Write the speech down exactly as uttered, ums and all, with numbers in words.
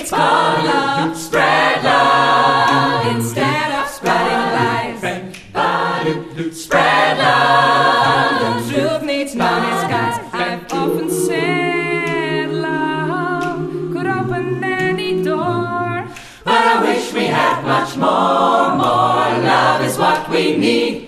It's called love. Spread love instead of spreading lies. Spread love. The truth needs no disguise. I've often said love could open any door, but I wish we had much more. More love is what we need.